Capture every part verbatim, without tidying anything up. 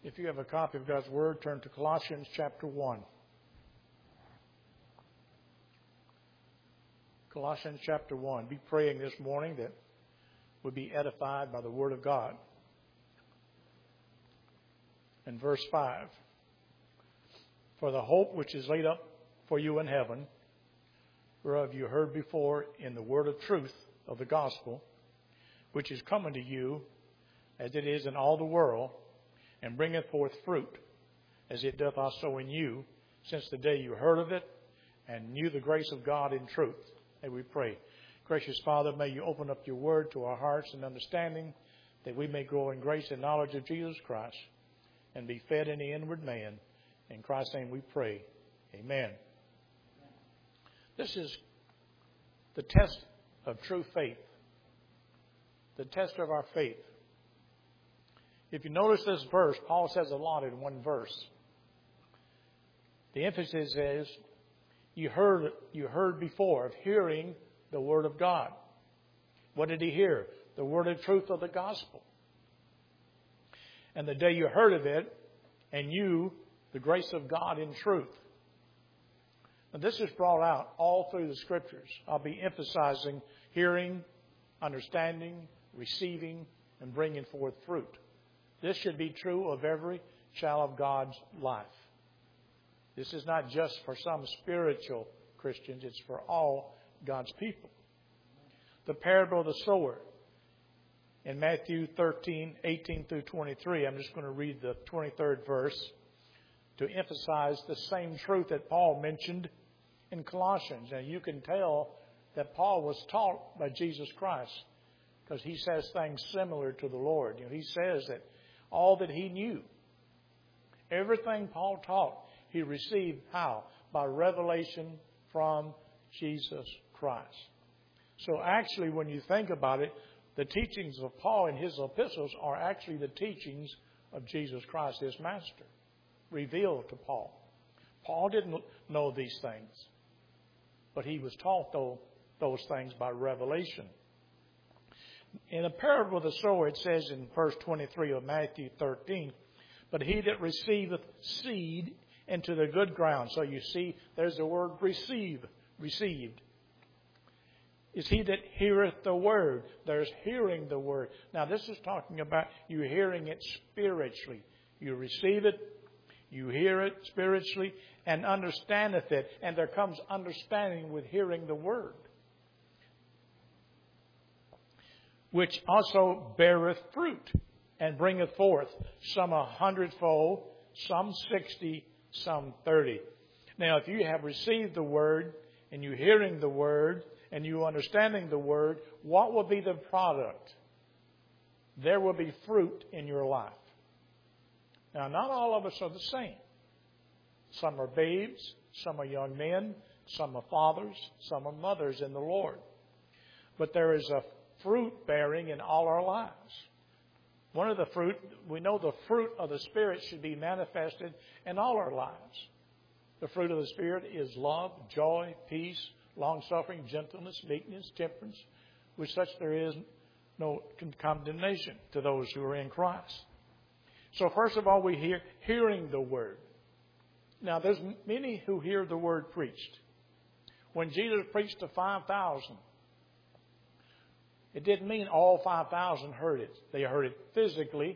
If you have a copy of God's Word, turn to Colossians chapter one. Colossians chapter one. Be praying this morning that we'll be edified by the Word of God. In verse five. For the hope which is laid up for you in heaven, whereof you heard before in the word of truth of the gospel, which is coming to you as it is in all the world, and bringeth forth fruit, as it doth also in you, since the day you heard of it, and knew the grace of God in truth. May we pray. Gracious Father, may you open up your word to our hearts and understanding, that we may grow in grace and knowledge of Jesus Christ, and be fed in the inward man. In Christ's name we pray. Amen. This is the test of true faith. The test of our faith. If you notice this verse, Paul says a lot in one verse. The emphasis is, you heard, you heard before of hearing the Word of God. What did he hear? The word of truth of the gospel. And the day you heard of it, and you, the grace of God in truth. And this is brought out all through the Scriptures. I'll be emphasizing hearing, understanding, receiving, and bringing forth fruit. This should be true of every child of God's life. This is not just for some spiritual Christians. It's for all God's people. The parable of the sower in Matthew thirteen, eighteen through twenty-three. I'm just going to read the twenty-third verse to emphasize the same truth that Paul mentioned in Colossians. Now you can tell that Paul was taught by Jesus Christ, because he says things similar to the Lord. You know, he says that all that he knew, everything Paul taught, he received how? By revelation from Jesus Christ. So actually, when you think about it, the teachings of Paul in his epistles are actually the teachings of Jesus Christ, his master, revealed to Paul. Paul didn't know these things, but he was taught though, those things by revelation. In the parable of the sower, it says in verse twenty-three of Matthew thirteen, but he that receiveth seed into the good ground. So you see, there's the word receive, received. Is he that heareth the word. There's hearing the word. Now this is talking about you hearing it spiritually. You receive it, you hear it spiritually, and understandeth it. And there comes understanding with hearing the word. Which also beareth fruit, and bringeth forth some a hundredfold, some sixty, some thirty. Now, if you have received the word, and you hearing the word, and you understanding the word, what will be the product? There will be fruit in your life. Now, not all of us are the same. Some are babes, some are young men, some are fathers, some are mothers in the Lord. But there is a fruit bearing in all our lives. One of the fruit, we know the fruit of the Spirit should be manifested in all our lives. The fruit of the Spirit is love, joy, peace, long-suffering, gentleness, meekness, temperance. With such there is no condemnation to those who are in Christ. So first of all, we hear hearing the word. Now there's many who hear the word preached. When Jesus preached to five thousand, it didn't mean all five thousand heard it. They heard it physically,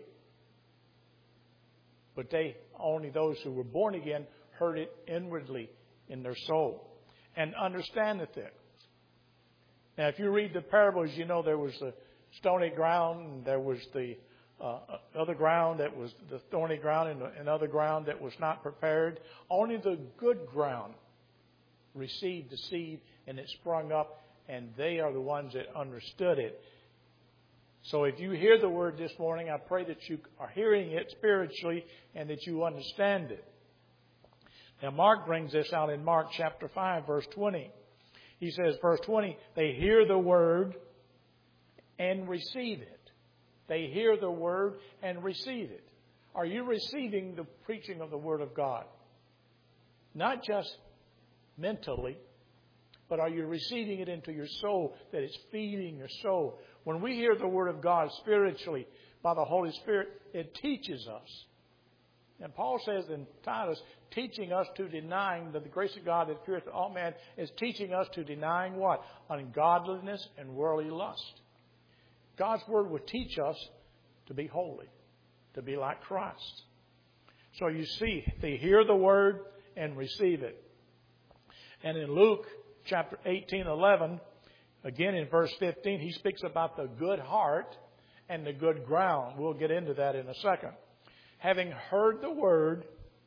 but they only those who were born again heard it inwardly in their soul and understandeth it. Now, if you read the parables, you know there was the stony ground, and there was the uh, other ground that was the thorny ground, and another ground that was not prepared. Only the good ground received the seed, and it sprung up. And they are the ones that understood it. So if you hear the word this morning, I pray that you are hearing it spiritually and that you understand it. Now Mark brings this out in Mark chapter five, verse twenty. He says, verse twenty, they hear the word and receive it. They hear the word and receive it. Are you receiving the preaching of the word of God? Not just mentally, but are you receiving it into your soul, that it's feeding your soul? When we hear the word of God spiritually by the Holy Spirit, it teaches us. And Paul says in Titus, teaching us to denying that the grace of God that appears to all men is teaching us to denying what? Ungodliness and worldly lust. God's Word will teach us to be holy, to be like Christ. So you see, they hear the Word and receive it. And in Luke chapter eighteen, eleven, again in verse fifteen, he speaks about the good heart and the good ground. We'll get into that in a second. Having heard the Word,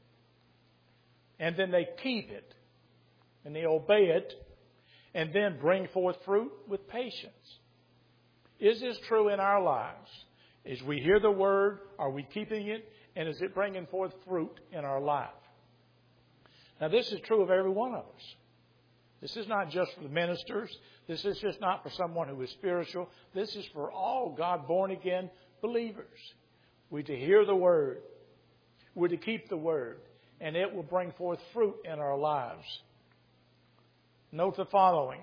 and then they keep it, and they obey it, and then bring forth fruit with patience. Is this true in our lives? As we hear the Word, are we keeping it, and is it bringing forth fruit in our life? Now, this is true of every one of us. This is not just for the ministers. This is just not for someone who is spiritual. This is for all God-born-again believers. We're to hear the Word. We're to keep the Word. And it will bring forth fruit in our lives. Note the following.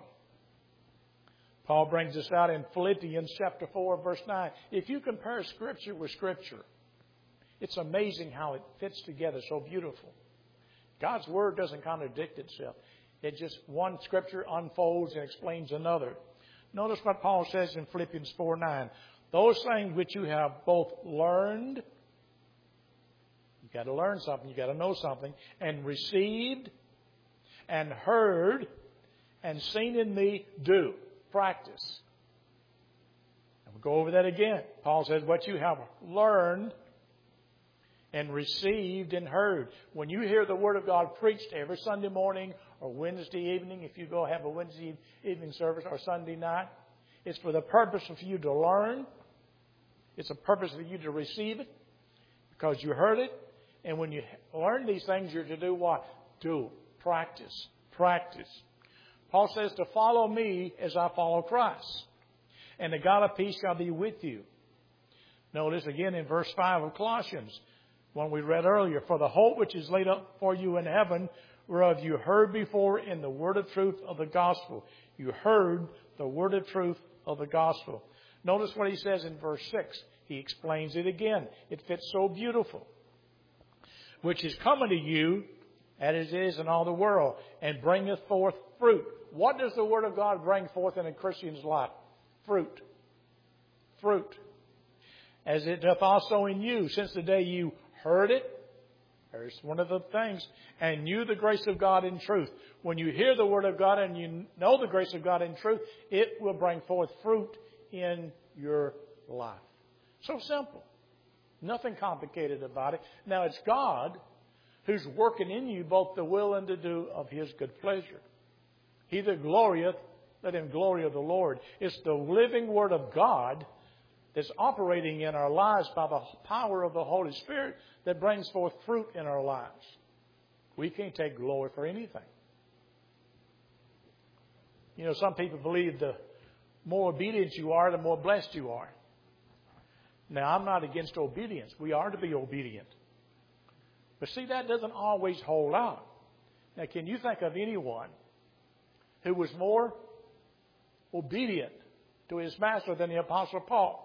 Paul brings this out in Philippians chapter four, verse nine. If you compare Scripture with Scripture, it's amazing how it fits together so beautiful. God's Word doesn't contradict itself. It just, one Scripture unfolds and explains another. Notice what Paul says in Philippians four nine. Those things which you have both learned, you've got to learn something, you've got to know something, and received, and heard, and seen in me, do. Practice. And we'll go over that again. Paul says, what you have learned and received and heard. When you hear the Word of God preached every Sunday morning or Wednesday evening, if you go have a Wednesday evening service or Sunday night, it's for the purpose of you to learn. It's a purpose for you to receive it because you heard it. And when you learn these things, you're to do what? Do. Practice. Practice. Paul says to follow me as I follow Christ. And the God of peace shall be with you. Notice again in verse five of Colossians, one we read earlier. For the hope which is laid up for you in heaven, whereof you heard before in the word of truth of the gospel. You heard the word of truth of the gospel. Notice what he says in verse six. He explains it again. It fits so beautiful. Which is coming to you, as it is in all the world, and bringeth forth fruit. What does the Word of God bring forth in a Christian's life? Fruit. Fruit. As it doth also in you, since the day you heard it. There's one of the things. And knew the grace of God in truth. When you hear the Word of God and you know the grace of God in truth, it will bring forth fruit in your life. So simple. Nothing complicated about it. Now it's God who's working in you both the will and to do of His good pleasure. He that glorieth, let him glory of the Lord. It's the living Word of God that's operating in our lives by the power of the Holy Spirit that brings forth fruit in our lives. We can't take glory for anything. You know, some people believe the more obedient you are, the more blessed you are. Now, I'm not against obedience. We are to be obedient. But see, that doesn't always hold out. Now, can you think of anyone who was more obedient to his master than the Apostle Paul?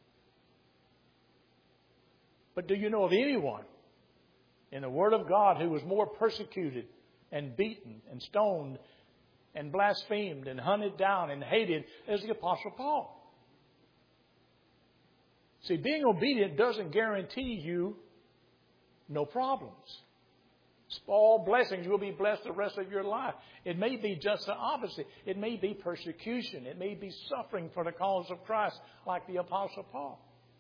But do you know of anyone in the Word of God who was more persecuted and beaten and stoned and blasphemed and hunted down and hated as the Apostle Paul? See, being obedient doesn't guarantee you no problems. All blessings. You'll be blessed the rest of your life. It may be just the opposite. It may be persecution. It may be suffering for the cause of Christ, like the Apostle Paul.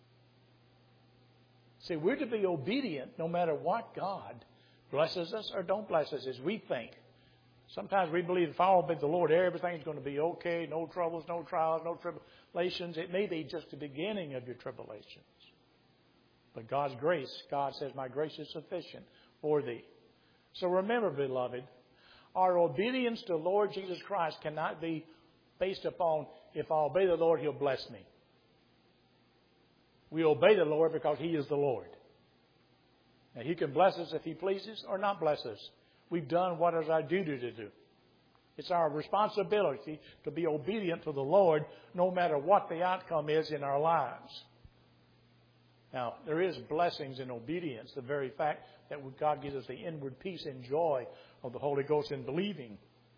See, we're to be obedient no matter what God blesses us or don't bless us as we think. Sometimes we believe if I obey the Lord, everything's going to be okay. No troubles, no trials, no tribulations. It may be just the beginning of your tribulations. But God's grace, God says, my grace is sufficient for thee. So remember, beloved, our obedience to the Lord Jesus Christ cannot be based upon if I obey the Lord, He'll bless me. We obey the Lord because He is the Lord. Now, He can bless us if He pleases or not bless us. We've done what is our duty to do. It's our responsibility to be obedient to the Lord no matter what the outcome is in our lives. Now, there is blessings in obedience, the very fact that God gives us the inward peace and joy of the Holy Ghost in believing.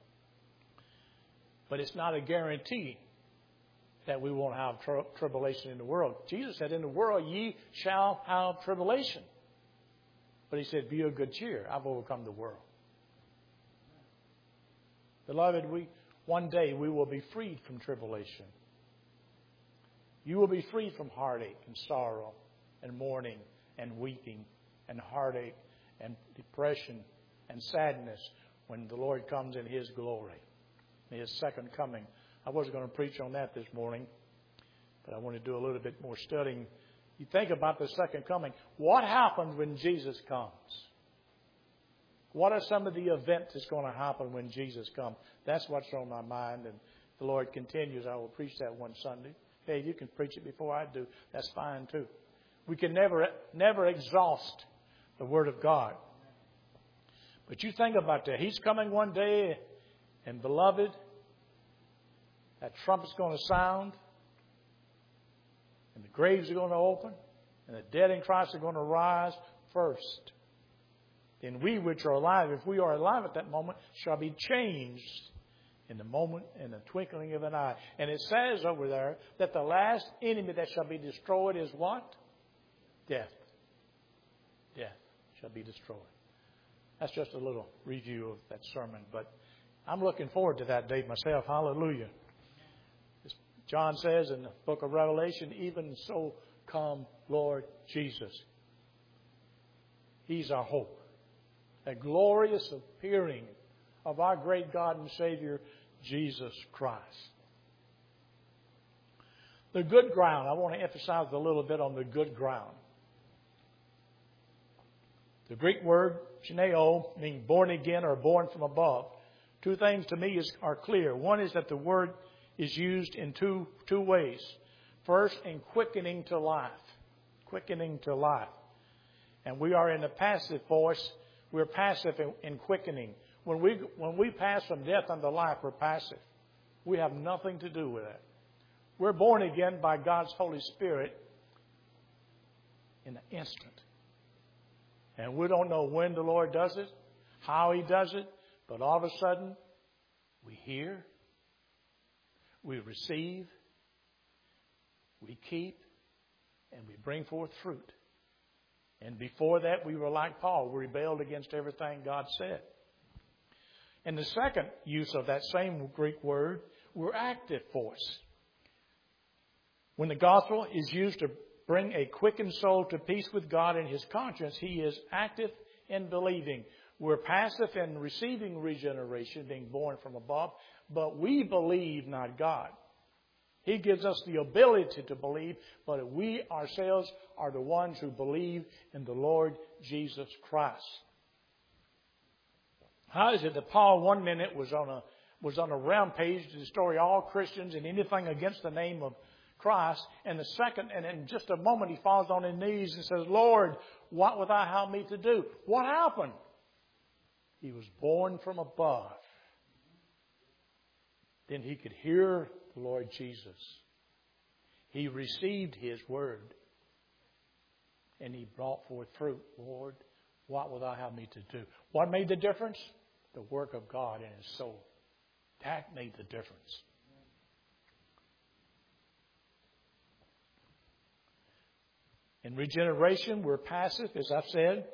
But it's not a guarantee that we won't have tri- tribulation in the world. Jesus said, in the world ye shall have tribulation. But he said, be of good cheer. I've overcome the world. Beloved, we one day we will be freed from tribulation. You will be freed from heartache and sorrow and mourning and weeping and heartache and depression and sadness when the Lord comes in His glory, in His second coming. I wasn't going to preach on that this morning, but I want to do a little bit more studying. You think about the second coming. What happens when Jesus comes? What are some of the events that's going to happen when Jesus comes? That's what's on my mind, and the Lord continues. I will preach that one Sunday. Hey, you can preach it before I do. That's fine too. We can never, never exhaust the Word of God. But you think about that. He's coming one day, and beloved, that trumpet's going to sound, and the graves are going to open, and the dead in Christ are going to rise first. Then we which are alive, if we are alive at that moment, shall be changed in the moment, in the twinkling of an eye. And it says over there that the last enemy that shall be destroyed is what? Death. Death shall be destroyed. That's just a little review of that sermon, but I'm looking forward to that day myself. Hallelujah. As John says in the book of Revelation, even so come Lord Jesus. He's our hope. A glorious appearing of our great God and Savior, Jesus Christ. The good ground. I want to emphasize a little bit on the good ground. The Greek word, geneo, meaning born again or born from above. Two things to me is, are clear. One is that the word is used in two, two ways. First, in quickening to life. Quickening to life. And we are in the passive voice. We're passive in, in quickening. When we, when we pass from death unto life, we're passive. We have nothing to do with that. We're born again by God's Holy Spirit in an instant. And we don't know when the Lord does it, how He does it, but all of a sudden, we hear, we receive, we keep, and we bring forth fruit. And before that, we were like Paul. We rebelled against everything God said. And the second use of that same Greek word, we're active force. When the gospel is used to bring a quickened soul to peace with God and His conscience, He is active in believing. We're passive in receiving regeneration, being born from above, but we believe, not God. He gives us the ability to believe, but we ourselves are the ones who believe in the Lord Jesus Christ. How is it that Paul one minute was on a was on a rampage to destroy all Christians and anything against the name of Christ, and the second, and in just a moment he falls on his knees and says, Lord, what wilt thou have me to do? What happened? He was born from above. Then he could hear the Lord Jesus. He received His word. And he brought forth fruit. Lord, what will thou have me to do? What made the difference? The work of God in his soul. That made the difference. In regeneration, we're passive, as I've said.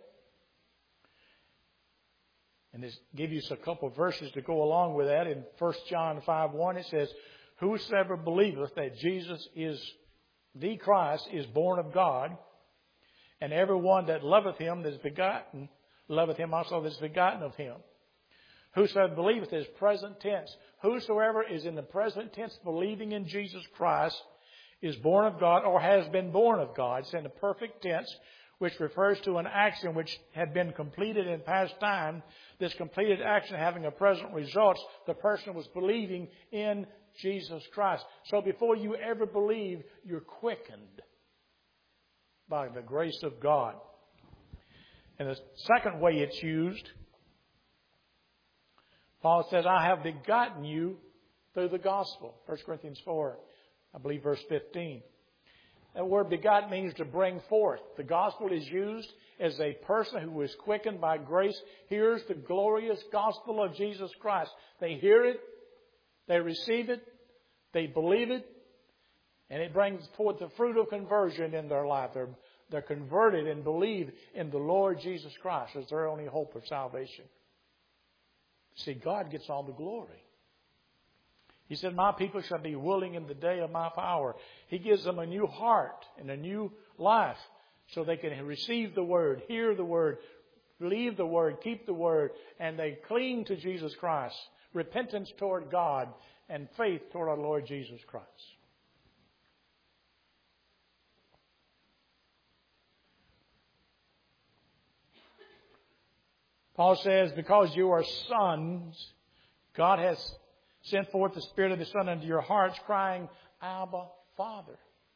And this give you a couple of verses to go along with that. In First John five one, it says, whosoever believeth that Jesus is the Christ is born of God, and every one that loveth Him that is begotten, loveth Him also that is begotten of Him. Whosoever believeth is present tense. Whosoever is in the present tense believing in Jesus Christ is born of God or has been born of God. It's in the perfect tense, which refers to an action which had been completed in past time. This completed action having a present result, the person was believing in Jesus Christ. So before you ever believe, you're quickened by the grace of God. And the second way it's used, Paul says, I have begotten you through the gospel. First Corinthians four, I believe verse fifteen. That word begot means to bring forth. The gospel is used as a person who is quickened by grace hears the glorious gospel of Jesus Christ. They hear it, they receive it, they believe it, and it brings forth the fruit of conversion in their life. They're, they're converted and believe in the Lord Jesus Christ as their only hope of salvation. See, God gets all the glory. He said, my people shall be willing in the day of my power. He gives them a new heart and a new life so they can receive the Word, hear the Word, believe the Word, keep the Word, and they cling to Jesus Christ. Repentance toward God and faith toward our Lord Jesus Christ. Paul says, because you are sons, God has sent forth the Spirit of the Son into your hearts, crying, Abba, Father.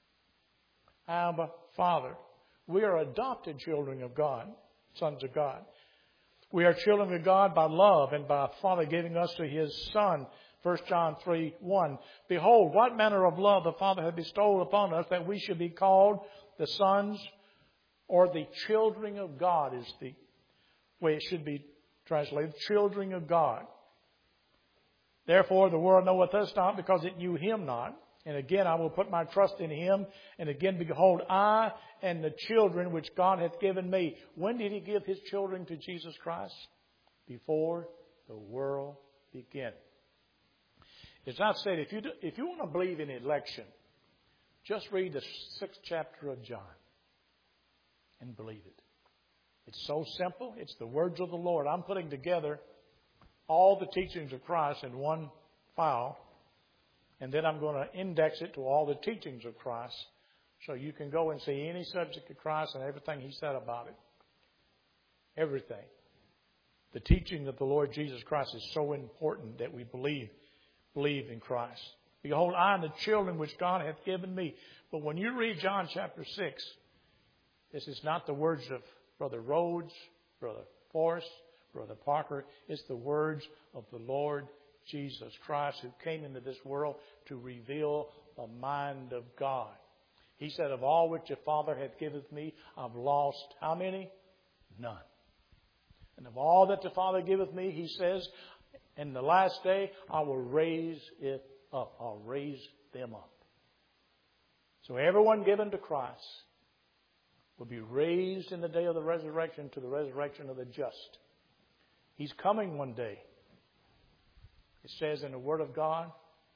Abba, Father. We are adopted children of God, sons of God. We are children of God by love and by Father giving us to His Son. First John three one. Behold, what manner of love the Father hath bestowed upon us that we should be called the sons or the children of God is the way it should be translated. Children of God. Therefore the world knoweth us not because it knew Him not. And again I will put my trust in Him. And again, behold, I and the children which God hath given me. When did He give His children to Jesus Christ? Before the world began. It's not said, if you, do, if you want to believe in election, just read the sixth chapter of John and believe it. It's so simple. It's the words of the Lord. I'm putting together all the teachings of Christ in one file. And then I'm going to index it to all the teachings of Christ. So you can go and see any subject of Christ and everything He said about it. Everything. The teaching of the Lord Jesus Christ is so important that we believe, believe in Christ. Behold, I and the children which God hath given me. But when you read John chapter six, this is not the words of Brother Rhodes, Brother Forrest, Brother Parker. It's the words of the Lord Jesus Christ who came into this world to reveal the mind of God. He said, of all which the Father hath given me, I've lost how many? None. And of all that the Father giveth me, He says, in the last day, I will raise it up. I'll raise them up. So everyone given to Christ will be raised in the day of the resurrection to the resurrection of the just. He's coming one day. It says in the Word of God,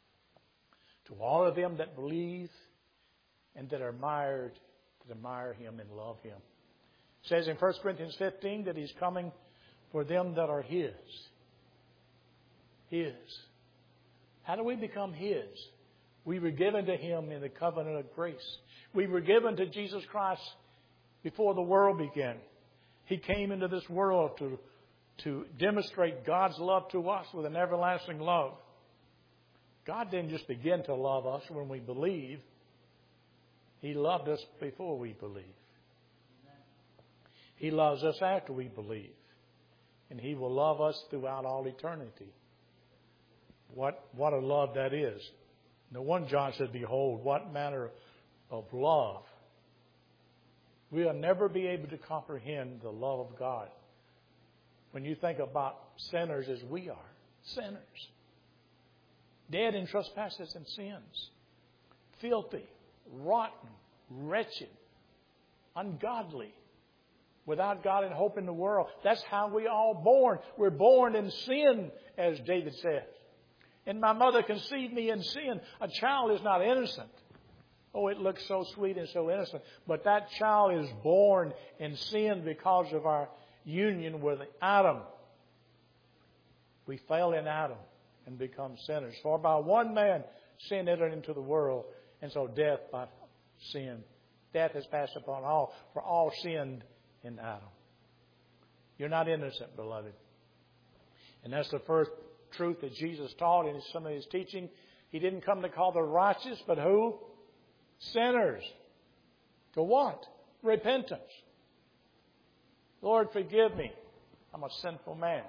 to all of them that believe and that are mired, that admire Him and love Him. It says in First Corinthians fifteen that He's coming for them that are His. His. How do we become His? We were given to Him in the covenant of grace. We were given to Jesus Christ before the world began. He came into this world to, to demonstrate God's love to us with an everlasting love. God didn't just begin to love us when we believe. He loved us before we believe. He loves us after we believe. And He will love us throughout all eternity. What, what a love that is. No one John said, behold, what manner of love. We'll never be able to comprehend the love of God when you think about sinners as we are. Sinners. Dead in trespasses and sins. Filthy, rotten, wretched, ungodly. Without God and hope in the world. That's how we all born. We're born in sin, as David says. And my mother conceived me in sin. A child is not innocent. Oh, it looks so sweet and so innocent. But that child is born in sin because of our union with Adam. We fail in Adam and become sinners. For by one man sin entered into the world, and so death by sin. Death has passed upon all, for all sinned in Adam. You're not innocent, beloved. And that's the first truth that Jesus taught in some of His teaching. He didn't come to call the righteous, but who? Sinners. To what? Repentance. Lord, forgive me. I'm a sinful man.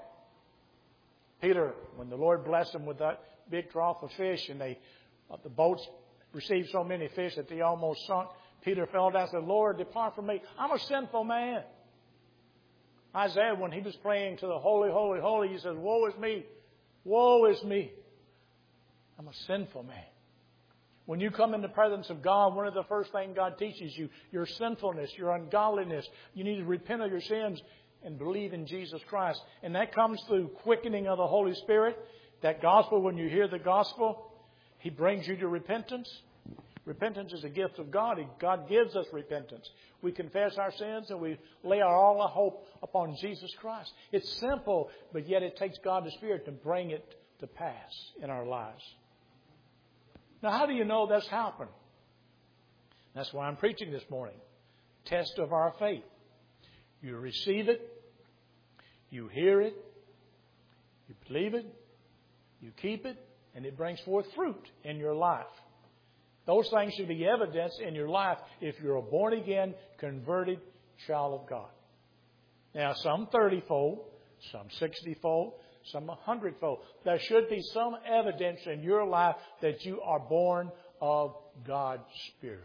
Peter, when the Lord blessed him with that big trough of fish, and they, the boats received so many fish that they almost sunk. Peter fell down and said, Lord, depart from me. I'm a sinful man. Isaiah, when he was praying to the holy, holy, holy, he says, woe is me. Woe is me. I'm a sinful man. When you come in the presence of God, one of the first things God teaches you, your sinfulness, your ungodliness. You need to repent of your sins and believe in Jesus Christ. And that comes through quickening of the Holy Spirit. That gospel, when you hear the gospel, He brings you to repentance. Repentance is a gift of God. God gives us repentance. We confess our sins and we lay our all our hope upon Jesus Christ. It's simple, but yet it takes God the Spirit to bring it to pass in our lives. Now, how do you know that's happened? That's why I'm preaching this morning. Test of our faith. You receive it. You hear it. You believe it. You keep it. And it brings forth fruit in your life. Those things should be evidence in your life if you're a born-again, converted child of God. Now, some thirty-fold, some sixty-fold, some one hundred-fold. There should be some evidence in your life that you are born of God's Spirit.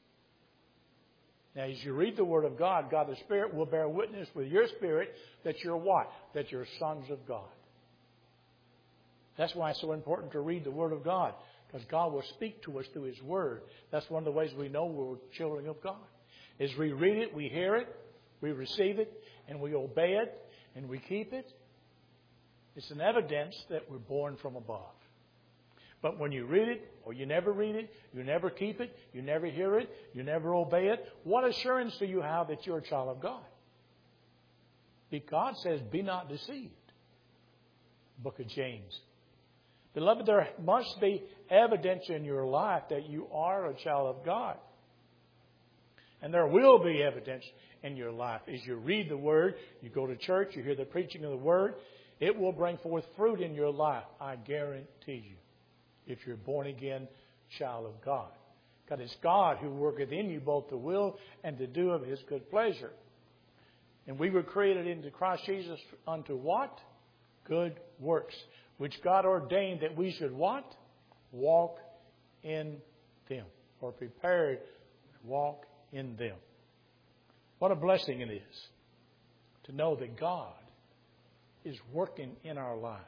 Now, as you read the Word of God, God the Spirit will bear witness with your spirit that you're what? That you're sons of God. That's why it's so important to read the Word of God. Because God will speak to us through His Word. That's one of the ways we know we're children of God. As we read it, we hear it, we receive it, and we obey it, and we keep it. It's an evidence that we're born from above. But when you read it, or you never read it, you never keep it, you never hear it, you never obey it, what assurance do you have that you're a child of God? Because God says, be not deceived. Book of James. Beloved, there must be evidence in your life that you are a child of God. And there will be evidence in your life. As you read the Word, you go to church, you hear the preaching of the Word, it will bring forth fruit in your life. I guarantee you. If you're a born-again child of God. Because it's God who worketh in you both to will and to do of His good pleasure. And we were created into Christ Jesus unto what? Good works. Which God ordained that we should what? Walk in them. Or prepared to walk in them. What a blessing it is to know that God is working in our lives.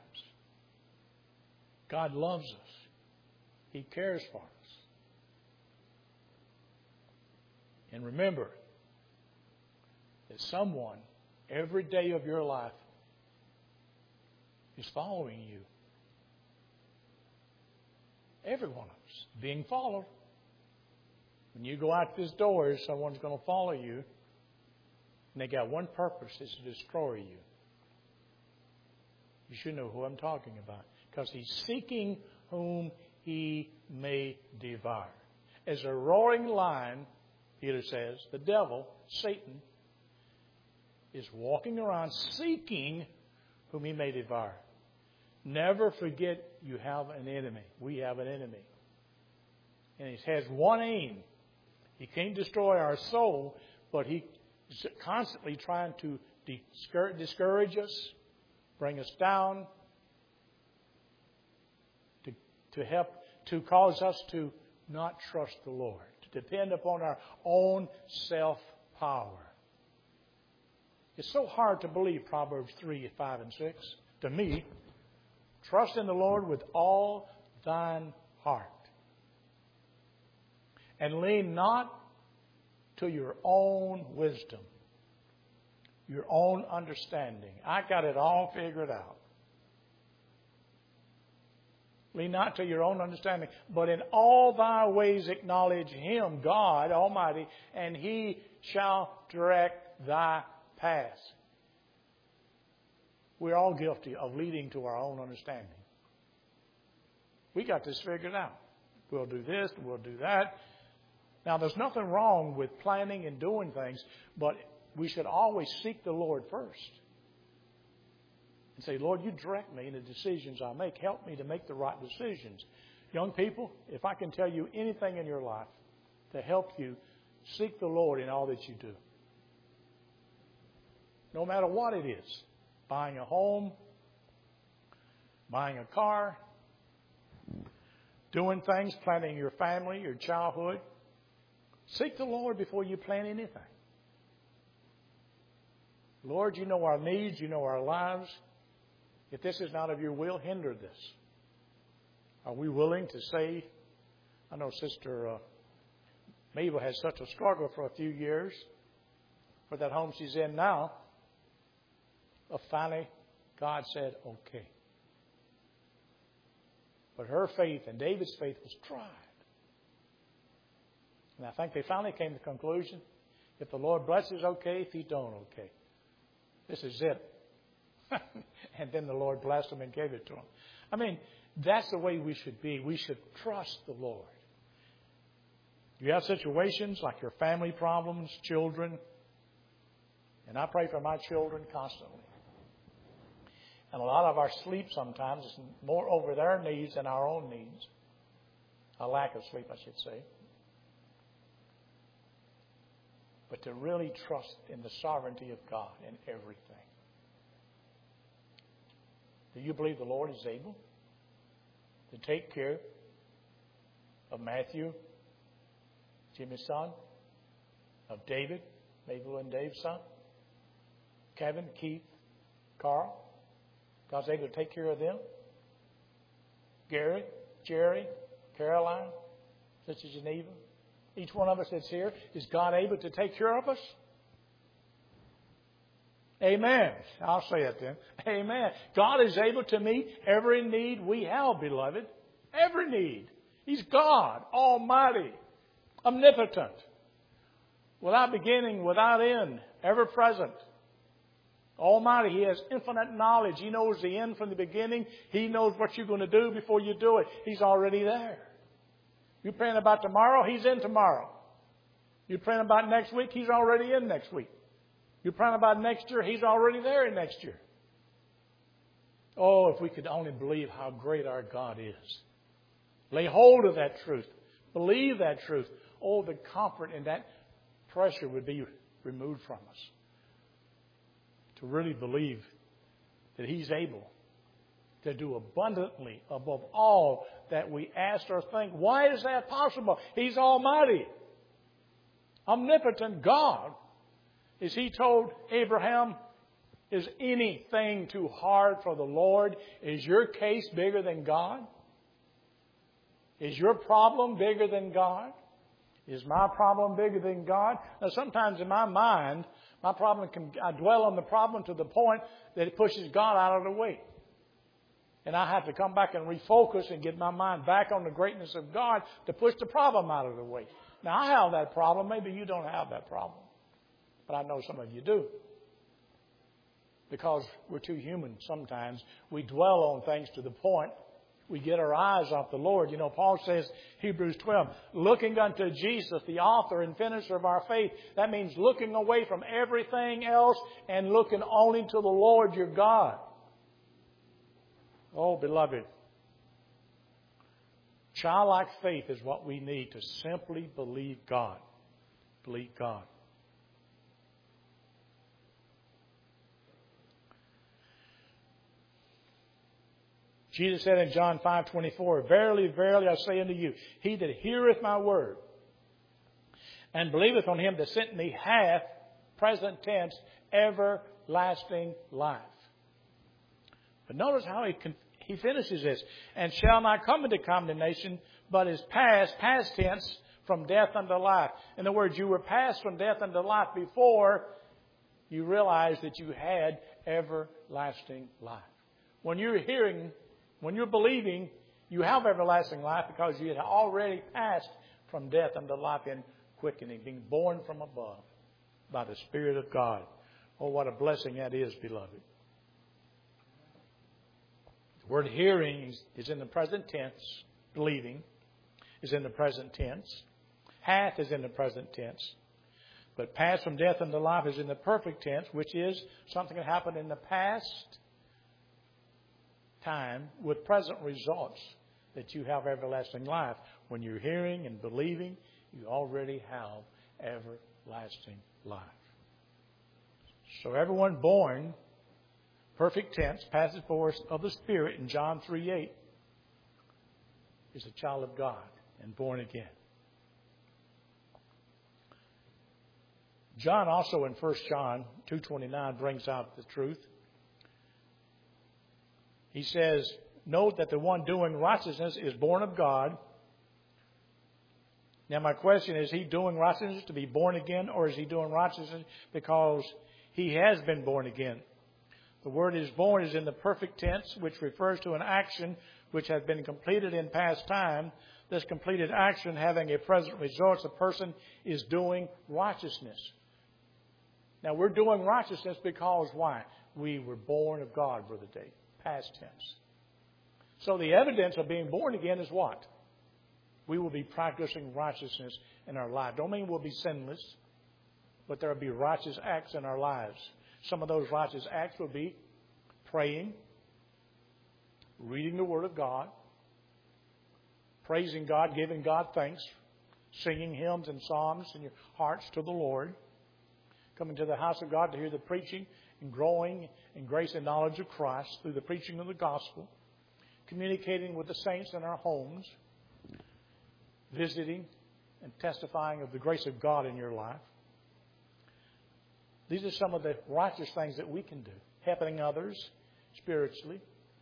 God loves us. He cares for us. And remember that someone every day of your life is following you. Every one of us being followed. When you go out this door, someone's going to follow you. And they got one purpose, is to destroy you. You should know who I'm talking about. Because he's seeking whom he may devour. As a roaring lion, Peter says, the devil, Satan, is walking around seeking whom he may devour. Never forget you have an enemy. We have an enemy. And he has one aim. He can't destroy our soul, but he is constantly trying to discourage us, bring us down, to, to help, to cause us to not trust the Lord, to depend upon our own self-power. It's so hard to believe Proverbs three, five, and six. To me, trust in the Lord with all thine heart. And lean not to your own wisdom, your own understanding. I got it all figured out. Lean not to your own understanding, but in all thy ways acknowledge Him, God Almighty, and He shall direct thy paths. We're all guilty of leading to our own understanding. We got this figured out. We'll do this, we'll do that. Now, there's nothing wrong with planning and doing things, but we should always seek the Lord first. And say, Lord, you direct me in the decisions I make. Help me to make the right decisions. Young people, if I can tell you anything in your life to help you, seek the Lord in all that you do. No matter what it is. Buying a home, buying a car, doing things, planning your family, your childhood. Seek the Lord before you plan anything. Lord, you know our needs, you know our lives. If this is not of your will, hinder this. Are we willing to say, I know Sister uh, Mabel had such a struggle for a few years for that home she's in now. But finally, God said, okay. But her faith and David's faith was tried. And I think they finally came to the conclusion, if the Lord blesses, okay. If He don't, okay. This is it. And then the Lord blessed them and gave it to them. I mean, that's the way we should be. We should trust the Lord. You have situations like your family problems, children. And I pray for my children constantly. And a lot of our sleep sometimes is more over their needs than our own needs. A lack of sleep, I should say. But to really trust in the sovereignty of God in everything. Do you believe the Lord is able to take care of Matthew, Jimmy's son, of David, Mabel and Dave's son, Kevin, Keith, Carl? God's able to take care of them. Gary, Jerry, Caroline, Sister Geneva. Each one of us that's here, is God able to take care of us? Amen. I'll say it then. Amen. God is able to meet every need we have, beloved. Every need. He's God, Almighty, omnipotent, without beginning, without end, ever present. Almighty. He has infinite knowledge. He knows the end from the beginning. He knows what you're going to do before you do it. He's already there. You're praying about tomorrow, He's in tomorrow. You're praying about next week, He's already in next week. You're praying about next year, He's already there in next year. Oh, if we could only believe how great our God is. Lay hold of that truth. Believe that truth. Oh, the comfort and that pressure would be removed from us. To really believe that He's able to do abundantly above all that we ask or think. Why is that possible? He's Almighty, omnipotent God. As He told Abraham, is anything too hard for the Lord? Is your case bigger than God? Is your problem bigger than God? Is my problem bigger than God? Now, sometimes in my mind, my problem can, I dwell on the problem to the point that it pushes God out of the way. And I have to come back and refocus and get my mind back on the greatness of God to push the problem out of the way. Now, I have that problem. Maybe you don't have that problem. But I know some of you do. Because we're too human sometimes. We dwell on things to the point we get our eyes off the Lord. You know, Paul says, Hebrews twelve, looking unto Jesus, the author and finisher of our faith. That means looking away from everything else and looking only to the Lord your God. Oh, beloved, childlike faith is what we need to simply believe God. Believe God. Jesus said in John five twenty-four, verily, verily, I say unto you, he that heareth my word and believeth on Him that sent me hath, present tense, everlasting life. But notice how he can. He finishes this, and shall not come into condemnation, but is passed, past tense, from death unto life. In other words, you were passed from death unto life before you realized that you had everlasting life. When you're hearing, when you're believing, you have everlasting life because you had already passed from death unto life in quickening, being born from above by the Spirit of God. Oh, what a blessing that is, beloved. The word hearing is in the present tense. Believing is in the present tense. Hath is in the present tense. But passed from death unto life is in the perfect tense, which is something that happened in the past time with present results that you have everlasting life. When you're hearing and believing, you already have everlasting life. So everyone born, perfect tense, passive voice of the Spirit in John three eight, is a child of God and born again. John also in First John two twenty-nine brings out the truth. He says, note that the one doing righteousness is born of God. Now my question is, is he doing righteousness to be born again, or is he doing righteousness because he has been born again? The word is born is in the perfect tense, which refers to an action which has been completed in past time. This completed action having a present result, the person is doing righteousness. Now we're doing righteousness because why? We were born of God, Brother Dave. Past tense. So the evidence of being born again is what? We will be practicing righteousness in our life. Don't mean we'll be sinless, but there will be righteous acts in our lives. Some of those righteous acts will be praying, reading the Word of God, praising God, giving God thanks, singing hymns and psalms in your hearts to the Lord, coming to the house of God to hear the preaching and growing in grace and knowledge of Christ through the preaching of the gospel, communicating with the saints in our homes, visiting and testifying of the grace of God in your life. These are some of the righteous things that we can do. Helping others spiritually.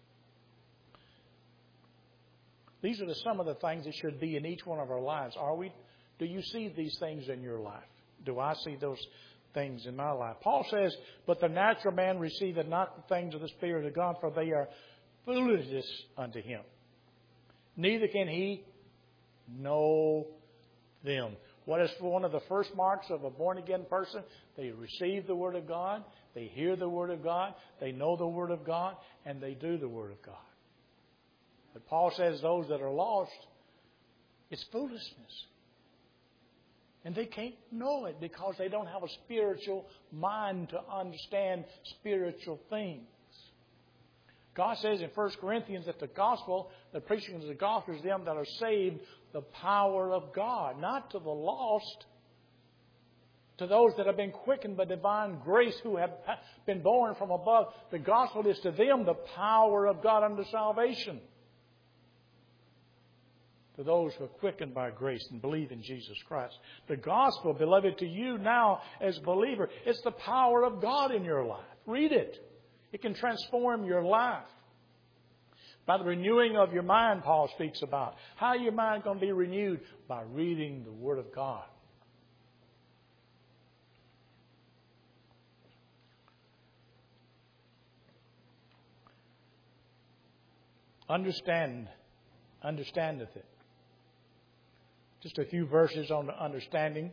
These are the, some of the things that should be in each one of our lives. Are we? Do you see these things in your life? Do I see those things in my life? Paul says, but the natural man receiveth not the things of the Spirit of God, for they are foolishness unto him. Neither can he know them. What is one of the first marks of a born-again person? They receive the Word of God, they hear the Word of God, they know the Word of God, and they do the Word of God. But Paul says those that are lost, it's foolishness. And they can't know it because they don't have a spiritual mind to understand spiritual things. God says in First Corinthians that the gospel, the preaching of the gospel is them that are saved, the power of God, not to the lost, to those that have been quickened by divine grace who have been born from above. The gospel is to them the power of God unto salvation. To those who are quickened by grace and believe in Jesus Christ. The gospel, beloved, to you now as a believer, it's the power of God in your life. Read it. It can transform your life. By the renewing of your mind, Paul speaks about. How your mind going to be renewed? By reading the Word of God. Understand, understandeth it. Just a few verses on the understanding.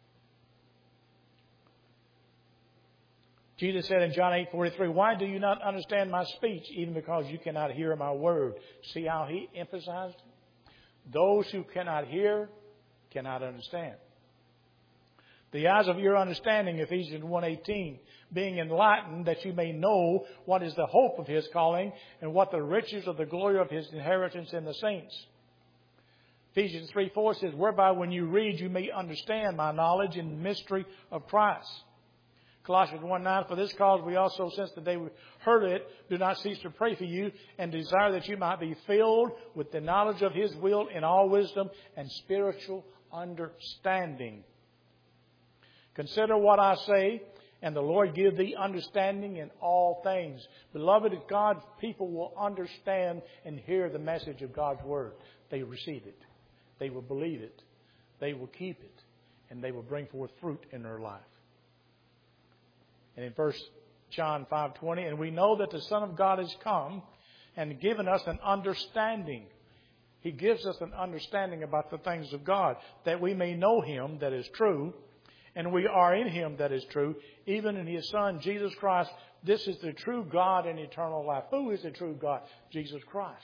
Jesus said in John eight forty-three, why do you not understand my speech, even because you cannot hear my word? See how he emphasized it? Those who cannot hear cannot understand. The eyes of your understanding, Ephesians one eighteen, being enlightened, that you may know what is the hope of his calling and what the riches of the glory of his inheritance in the saints. Ephesians three four says, whereby when you read you may understand my knowledge in the mystery of Christ. Colossians one nine, for this cause we also, since the day we heard it, do not cease to pray for you and desire that you might be filled with the knowledge of his will in all wisdom and spiritual understanding. Consider what I say, and the Lord give thee understanding in all things. Beloved, if God's people will understand and hear the message of God's Word, they receive it. They will believe it. They will keep it. And they will bring forth fruit in their life. And in First John five twenty, and we know that the Son of God has come and given us an understanding. He gives us an understanding about the things of God, that we may know him that is true, and we are in him that is true, even in his Son, Jesus Christ. This is the true God and eternal life. Who is the true God? Jesus Christ.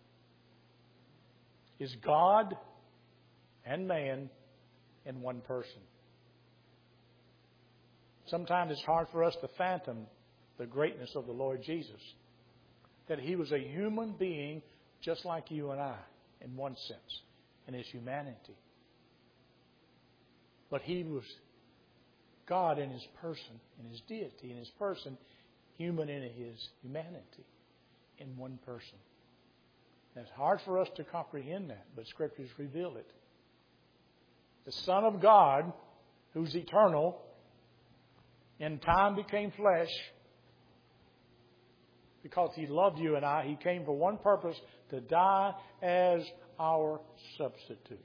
Is God and man in one person. Sometimes it's hard for us to fathom the greatness of the Lord Jesus. That he was a human being just like you and I, in one sense, in his humanity. But he was God in his person, in his deity, in his person, human in his humanity, in one person. And it's hard for us to comprehend that, but Scriptures reveal it. The Son of God, who's eternal, in time became flesh because He loved you and I. He came for one purpose, to die as our substitute.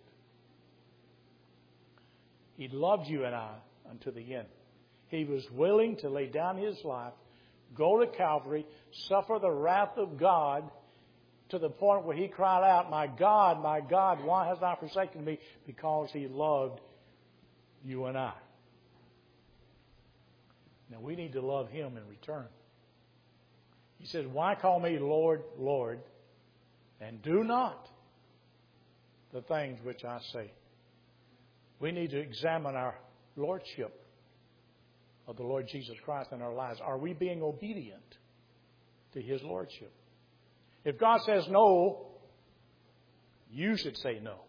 He loved you and I unto the end. He was willing to lay down His life, go to Calvary, suffer the wrath of God to the point where He cried out, "My God, my God, why hast Thou forsaken me?" Because He loved you and I. Now we need to love Him in return. He says, "Why call me Lord, Lord, and do not the things which I say?" We need to examine our lordship of the Lord Jesus Christ in our lives. Are we being obedient to His lordship? If God says no, you should say no.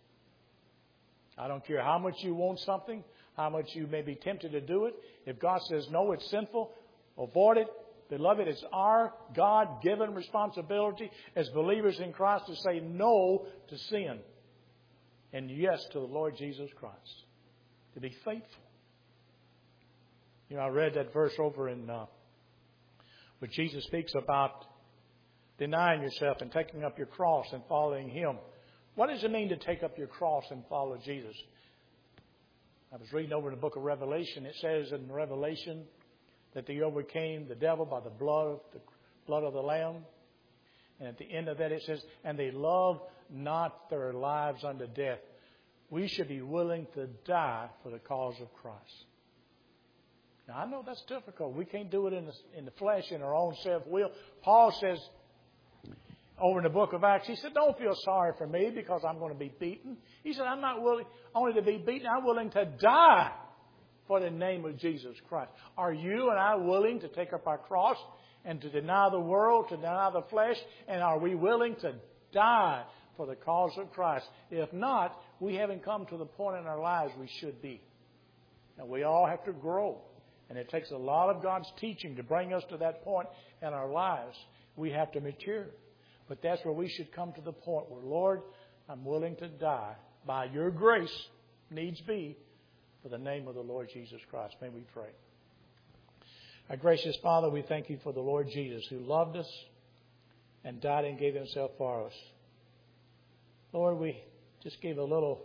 I don't care how much you want something, how much you may be tempted to do it. If God says no, it's sinful, avoid it. Beloved, it's our God-given responsibility as believers in Christ to say no to sin and yes to the Lord Jesus Christ. To be faithful. You know, I read that verse over in uh, where Jesus speaks about denying yourself and taking up your cross and following Him. What does it mean to take up your cross and follow Jesus? I was reading over in the book of Revelation. It says in Revelation that they overcame the devil by the blood of the blood of the Lamb. And at the end of that it says, "And they loved not their lives unto death." We should be willing to die for the cause of Christ. Now, I know that's difficult. We can't do it in the, in the flesh, in our own self-will. Paul says over in the book of Acts, he said, "Don't feel sorry for me because I'm going to be beaten." He said, "I'm not willing only to be beaten, I'm willing to die for the name of Jesus Christ." Are you and I willing to take up our cross and to deny the world, to deny the flesh? And are we willing to die for the cause of Christ? If not, we haven't come to the point in our lives we should be. Now, we all have to grow. And it takes a lot of God's teaching to bring us to that point in our lives. We have to mature. But that's where we should come to the point where, "Lord, I'm willing to die by Your grace, needs be, for the name of the Lord Jesus Christ." May we pray. Our gracious Father, we thank You for the Lord Jesus who loved us and died and gave Himself for us. Lord, we just gave a little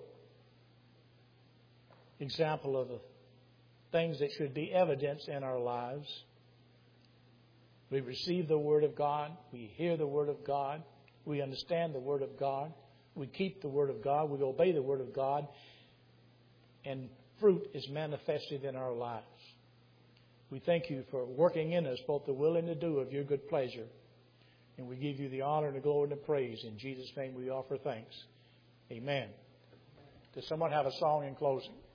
example of the things that should be evidence in our lives. We receive the Word of God. We hear the Word of God. We understand the Word of God. We keep the Word of God. We obey the Word of God. And fruit is manifested in our lives. We thank You for working in us both the will and the do of Your good pleasure. And we give You the honor and the glory and the praise. In Jesus' name we offer thanks. Amen. Does someone have a song in closing?